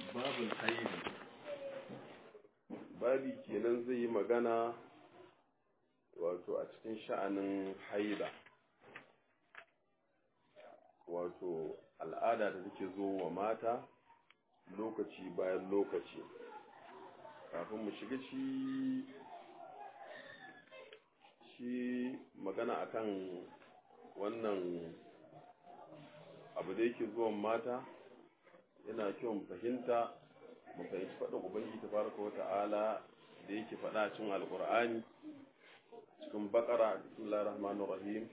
babul haidi babi kenan zai yi magana wato a cikin sha'anin haida, wato al'ada da take zo wa mata lokaci bayan lokaci. Kafin mu shiga shi magana akan wannan abu da yake zuwan mata, yana kyau mu fahimci faɗin Ubangiji tabaraka wa ta'ala da yake faɗa cikin Alƙur'ani cikin Baqara, bismillahir rahmanir rahim,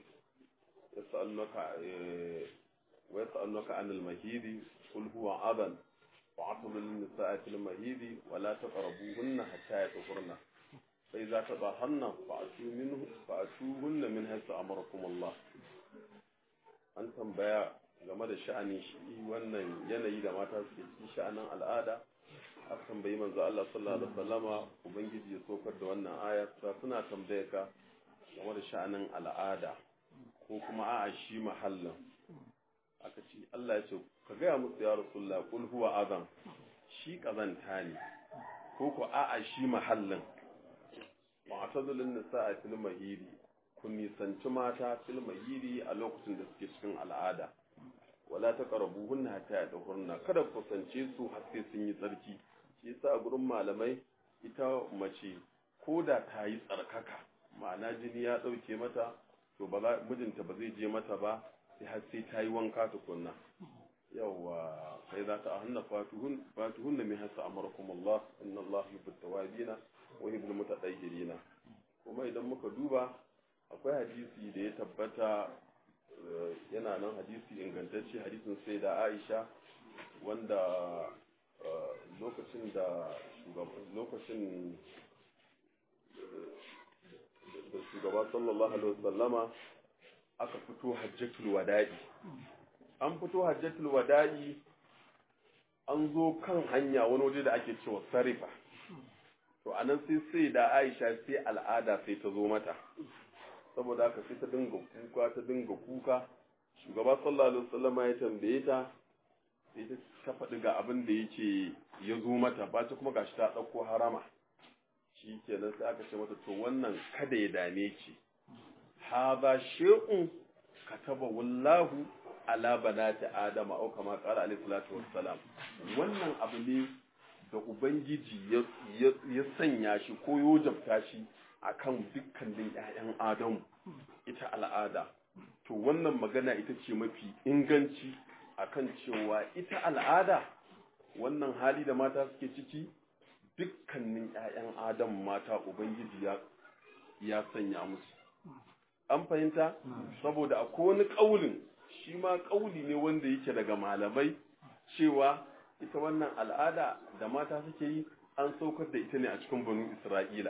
yas'alunaka 'anil mahidi qul huwa adhan wa'tazilun nisaa fil mahidi wa la taqrabuhunna hatta yatahurna fa idza tadahharna fa'tuhunna min haythu amarakum Allah. An tambaya game da sha'anin shi wannan yanayi da mata suke cikin sha'anin al'ada. Aka tambayi manzo Allah sallallahu alaihi wasallama, ubangiji ya sokar da wannan aya, suna tambaye ka game da sha'anin al'ada ko kuma a'a shi mahallin. Aka ce Allah ya ce ka gaya musu ya rasulullah, qul huwa adhan, shi kazanta ne, ko ko a'a shi mahallin. Mu'tazilun nisaa fil mahidi, kun nisanci mata fil mahidi a lokacin da suke cikin al'ada. Wala taqrabuhunna hatta yadhurna, kada ku kusance su har sai sun yi tsarki. Shi yasa a gurin malamai ita mace ko da ta yi tsarkaka, ma'ana jini ya dauke mata, to mijinta ba zai je mata ba sai har sai ta yi wanka tukunna. Yawwa, sai za ta ahanna fatuhunna min hasa amarakum Allah, inna Allah yuhibbut tawabina wa yuhibbul mutatahhirina. Kuma idan muka duba akwai hadisi da ya tabbata, yana nan hadisi ingantacce, hadisin sai da Aisha, wanda lokacin da shugaba sallallahu alaihi wasallama aka fito hajjatul wada'i. An fito hajjatul wada'i, an zo kan hanya wani waje da ake cewa sarifa. To anan sai da Aisha sai al'ada sai ta zo mata, saboda haka sai ta dinga kuka. Shugaba sallallahu alaihi wasallam ya tambaye ta, sai ta faɗi ga abin da yake ya zo mata, ba ta kuma gashi ta ɗauko harama. Shi kenan sai aka ce mata, to wannan kada ya dame ki, hadha shay'un kataba wallahu ala banati adama, au kama qala alaihi salatu wassalam. Wannan abu ne da ubangiji ya sanya shi ko ya jabta shi akan dukkanin ƴaƴan Adamu, ita al'ada. To wannan magana ita ce mafi inganci akan cewa ita al'ada, wannan hali da mata suke ciki, dukkanin ƴaƴan Adamu mata ubangiji ya sanya musu. An fahimta? Saboda akwai wani ƙaulin, shi ma ƙauli ne wanda yake daga malamai, cewa ita wannan al'ada da mata suke yi an saukar da ita ne a cikin banu Isra'ila.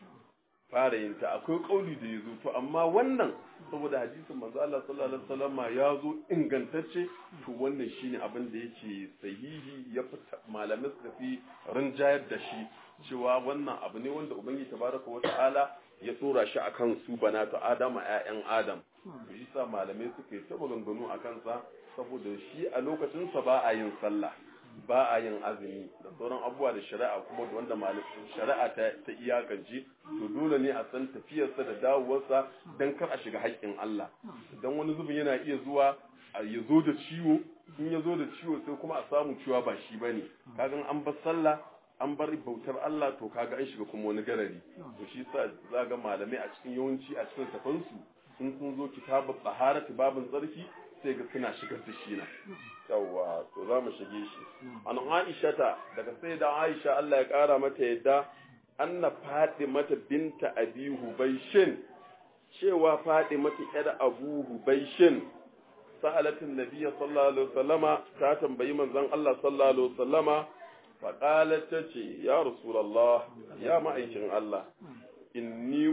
Fara yin ta akwai kauli da yazo, to amma wannan saboda hadisin manzo Allah sallallahu alaihi wasallam ya zo ingantacce, to wannan shine abin da yake sahihi, ya fita malamai suka fi rinjayar da shi, cewa wannan abu ne wanda ubangiji tabaraka wa ta'ala ya tsora shi akan su banatu Adama, ƴaƴan Adam. Shi sa malamai suka yi ta maganganu akan sa, saboda shi a lokacin sa ba a yin sallah, ba a yin azumi da sauran abubuwa da shari'a kuma da wanda shari'a ta iyakance, to dole ne a san tafiyarsa da dawowarsa don kar a shiga haƙƙin Allah. Don wani zubin yana iya zuwa ya zo da ciwo, in ya zo da ciwo sai kuma a samu cewa ba shi bane, kaga an bar sallah an bar bautar Allah, to kaga an shiga kuma wani garari. To shi sa za ga malamai a cikin yawanci a cikin tafansu sun zo kitabut taharati, babin tsarki, sai ga suna shigar da shi na. Yawwa, to za mu shige shi. An Aisha ta, daga sai da Aisha Allah ya ƙara mata yadda, anna Fatimata binta Abi Hubayshin, cewa Fatimata ƴar Abu Hubayshin, sa'alatin Nabiyyi sallallahu alaihi wasallama, ta tambayi manzon Allah sallallahu alaihi wasallama, fa qalat tace, ya Rasulullah, ya ma'aikin Allah, inni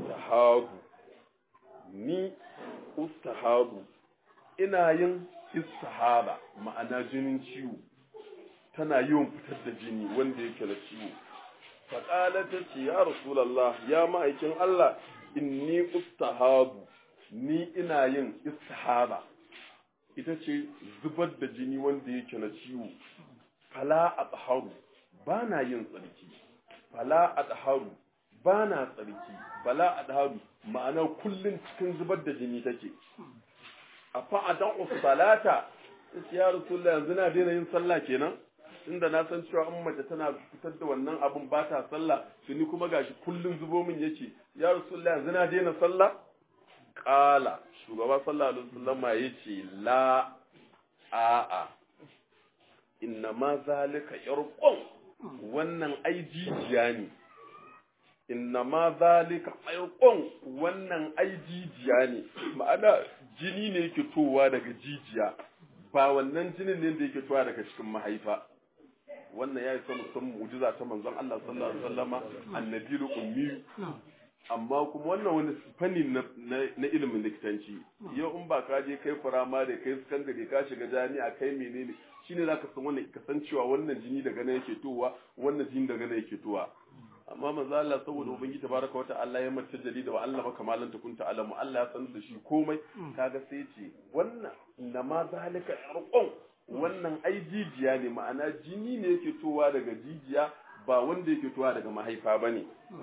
ustahadu, ina yin istihaba, ma'ana jinin ciwo, tana yawan fitar da jini wanda yake na ciwo. Faƙala ta ce, ya Rasulallah, ya ma'aikin Allah, inni ustahabu, ni ina yin istihaba, ita ce zubar da jini wanda yake na ciwo. fala atharu bana yin tsarki fala atharu bana tsarki fala atharu ma'ana kullun cikin zubar da jini take afa adan salata ya rasulullah yanzu na daina yin sallah kenan inda na san cewa in mace tana fitar da wannan abun ba ta sallah to ni kuma gashi kullun zubo min yake ya rasulullah yanzu na daina sallah qala shugaba sallallahu alaihi wasallam yace la a'a inna ma zalika irqun wannan ai jijiya ne inna ma zalika irqun wannan ai jijiya ne ma'ana jini ne yake towa daga jijiya ba wannan jinin ne da yake towa daga cikin mahaifa wannan ya yi musamman mu'jiza ta manzon Allah sallallahu alaihi wasallama annabiyul ummi amma kuma wannan wani fanni na ilimin likitanci yau in ba ka je kai firamare kai sakandare ka shiga jami'a kai menene shine zaka san wannan kasancewa wannan jini daga nan yake towa wannan jini daga nan yake towa amma manzo Allah saboda ubangiji tabaraka wata Allah ya mata jalida wa Allah baka malan kunta alamu Allah ya sanar da shi komai kaga sai ce wannan inna ma zalika irqun wannan ai jijiya ne ma'ana jini ne yake towa daga jijiya ba wanda yake towa daga mahaifa bane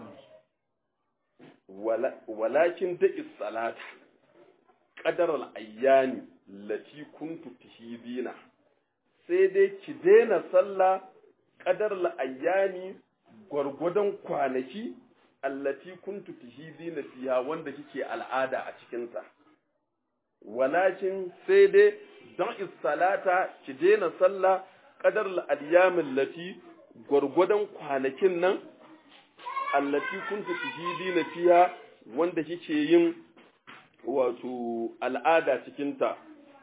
walakin da'i salata qadar al-ayyami lati kuntu tahidina sai dai ki daina sallah qadar al-ayyami gwargwadon kwanaki allati kuntu tahidina fiha wanda kike al'ada a cikin sa walakin sai dai da'i salata ki daina sallah qadar al-ayyami allati gwargwadon kwanakin nan allati kuntu tujidina fiha wanda kike yin wato al'ada cikin ta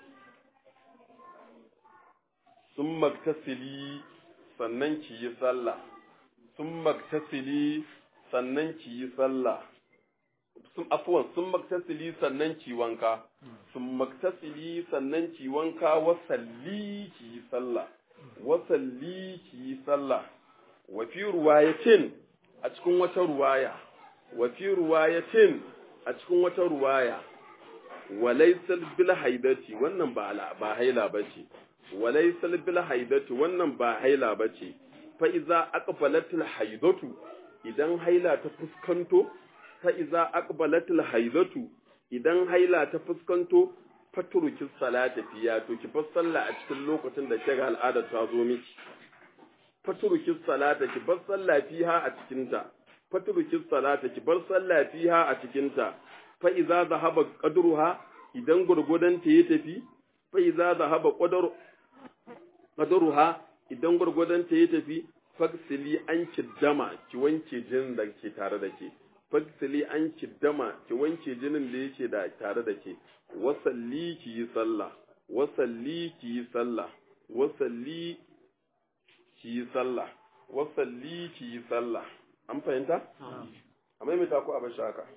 summa tasili sannan ki yi sallah summa tasili sannan ki yi sallah summa tasili sannan ki wanka summa tasili sannan ki wanka wa salli ki yi sallah wa salli ki yi sallah wa fi ruwayatin a cikin wata ruwaya wa fi ruwayatin a cikin wata ruwaya walaysal bil haidati wannan ba haila bace walaysal bil haidati wannan ba haila bace fa iza aqbalatil haidatu idan haila ta fuskanto fa iza aqbalatil haidatu idan haila ta fuskanto faturuki salata fiya to ki fa sallah a cikin lokacin da kiga al'ada ta zo miki faturuki salata ki bar sallah fiha a cikin ta faturuki salata ki bar sallah fiha a cikin ta fa iza zahaba qadruha idan gurgudan ta yi tafi fa iza zahaba qadruha idan gurgudan ta yi tafi faksili an kiddama ki wanke jinin da ke tare da ke faksili an kiddama ki wanke jinin da yake da tare da ke wasalli ki yi sallah wasalli ki yi sallah wasalli ki yi sallah wasalli ki yi sallah an fahimta amma mai ta ku a bashi haka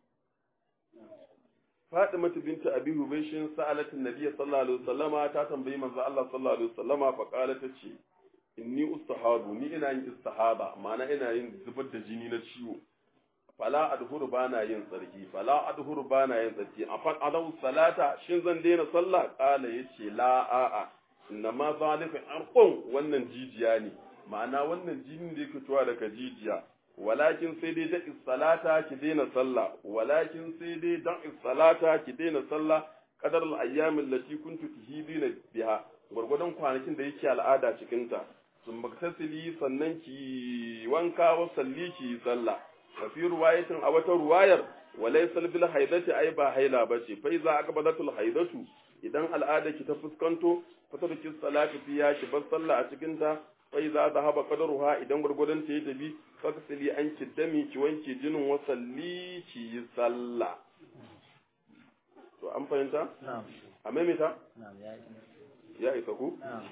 Fatima binta Abi Hubayshin sa'alatin Nabiy sallallahu alaihi wasallama ta tambayi manzo Allah sallallahu alaihi wasallama fa qala tace inni ustahadu ni ina yin istihaba ma'ana ina yin zubar da jini na ciwo fala adhuru bana yin tsarki fala adhuru bana yin tsarki afan adaw salata shin zan daina sallah qala yace la a'a inna ma zalika arqun wannan jijiya ne ma'ana wannan jinin da yake tuwa daga jijiya walakin sai dai da salata ki daina sallah walakin sai dai da salata ki daina sallah qadar al-ayyam allati kuntu tuhidina biha gurgudan kwanakin da yake al'ada cikin ta sun maktasili sannan ki wanka wa salli ki sallah wa fi ruwayatin a wata ruwayar walaysal bil haidati ai ba haila bace fa iza aqbalatul haidatu idan al'ada ki ta fuskanto fatarki salati fiya ki bar sallah a cikin ta fa iza dhahaba qadruha idan gurgudan ta yi tabi faksili an kiddami ki wanke jinin wa salli ki sallah to an fahimta na'am a maimaita na'am ya isa ku na'am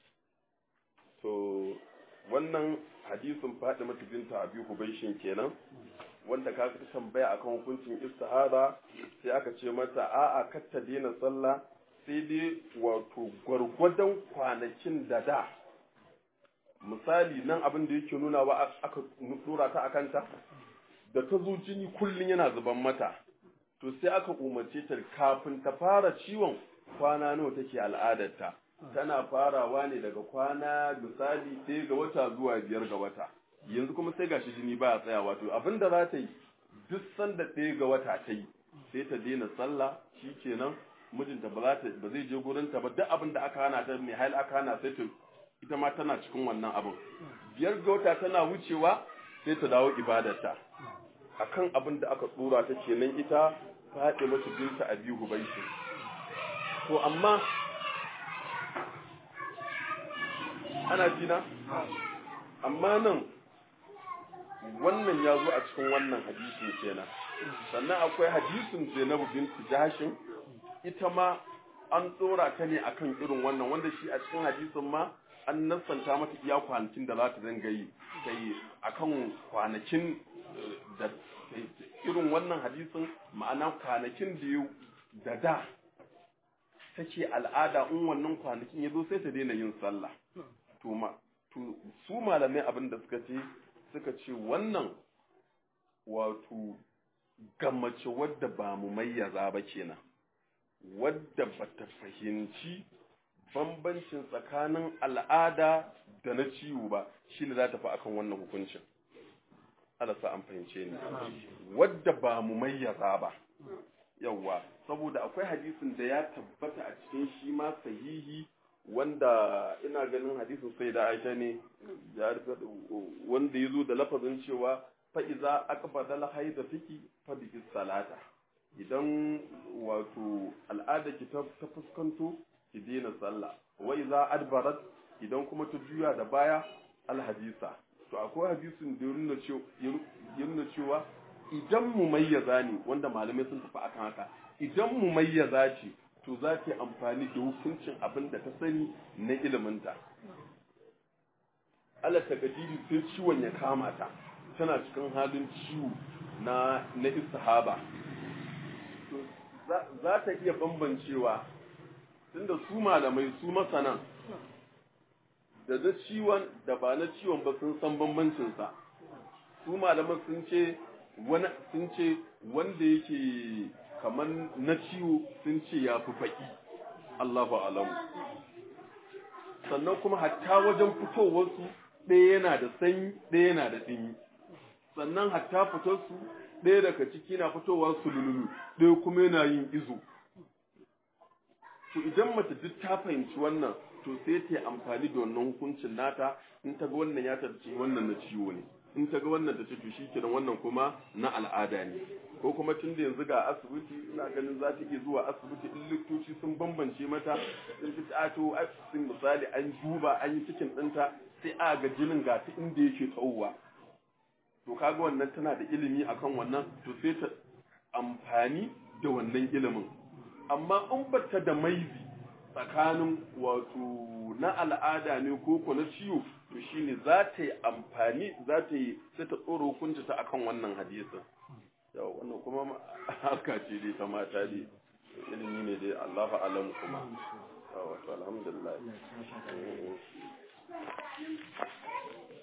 to wannan hadisin Fatima binta Abi Hubayshin kenan wanda ka ta tambaya akan hukuncin istihada sai aka ce mata a'a kar ta daina sallah sai dai wato gwargwadon kwanakin da misali nan abin da yake nuna wa aka dora ta akanta da ta zo jini kullun yana zuban mata to sai aka umarce ta kafin ta fara ciwon kwana nawa take al'adarta tana farawa ne daga kwana misali 1 ga wata zuwa 5 ga wata, yanzu kuma sai gashi jini ba tsayawa, to abinda za ta yi duk sanda 1 ga wata ta yi sai ta daina sallah, shikenan mijinta ba zai je gurin ta ba, duk abin da aka hana ta mai hail aka hana sai ta ita ma tana cikin wannan abin. 5 ga wata tana wucewa sai ta dawo ibadarta akan abin da aka tsora ta kenan ita Fatima binta Abi Hubaysh. To amma ana jina, amma nan wannan ya zo a cikin wannan hadisin kenan. Sannan akwai hadisin Zainab binti Jahshin, ita ma an tsora ta ne akan irin wannan, wanda shi a cikin hadisin ma an nassanta mata iya kwanakin da za ta dinga yi, sai akan kwanakin da irin wannan hadisin, ma'ana kwanakin da take al'ada, in wannan kwanakin ya zo sai ta daina yin sallah. To su malamai abin da suka ce wannan wato ga mace wadda ba mu mayyaza ba kenan, wadda bata fahimci bambancin tsakanin al'ada da na ciwo ba, shine za ta fi akan wannan hukuncin. Allah sa an fahimce ni. Wadda ba mu mayyaza ba, yawwa, saboda akwai hadisin da ya tabbata a cikin shi ma sahihi, wanda ina ganin hadisin sai da Aisha ne wanda ya zo da lafazin cewa fa'iza aqbada al-hayd fiki fa bi salata, idan wato al'ada ki ta fuskanto ki daina sallah, wa iza adbarat, idan kuma ta juya da baya al-hadisa. To akwai hadisin da ya nuna cewa idan mumayyaza ne, wanda malamai sun tafi akan haka, idan mumayyaza ce to za ta yi amfani da hukuncin abin da ta sani na iliminta. Allah ta gadiri sai ciwon ya kama ta, tana cikin halin ciwo na istihaba, to za ta iya bambancewa, tunda su malamai su masanan da na ciwon da ba na ciwon ba sun san bambancinsa. Su malaman sun ce wanda yake kamar na ciwo sun ce ya fi faƙi, Allahu alamu. Sannan kuma hatta wajen fitowarsu ɗaya yana da sanyi ɗaya yana da ɗinyi, sannan hatta fitarsu ɗaya daga ciki na fitowa sululu ɗaya kuma yana yin izo. To idan mace duk ta fahimci wannan, to sai ta yi amfani da wannan hukuncin nata, in ta ga wannan ya tarci wannan na ciwo ne, in ta ga wannan ta ce to shikenan wannan kuma na al'ada ne. Ko kuma tun da yanzu ga asibiti, ina ganin za ta iya zuwa asibiti in likitoci sun bambance mata, sun fi to sun misali an duba an yi cikin ɗinta sai a ga jinin ga ta inda yake tsawowa, to kaga wannan tana da ilimi akan wannan, to sai ta amfani da wannan ilimin. Amma in bata da maizi tsakanin wato na al'ada ne ko na ciwo, to shine za ta yi amfani, sai ta tsoro hukunta ta akan wannan hadisin. Yau wannan kuma haka ce dai ta mata dai, ilimi ne dai, Allahu alam kuma. Wato alhamdulillah.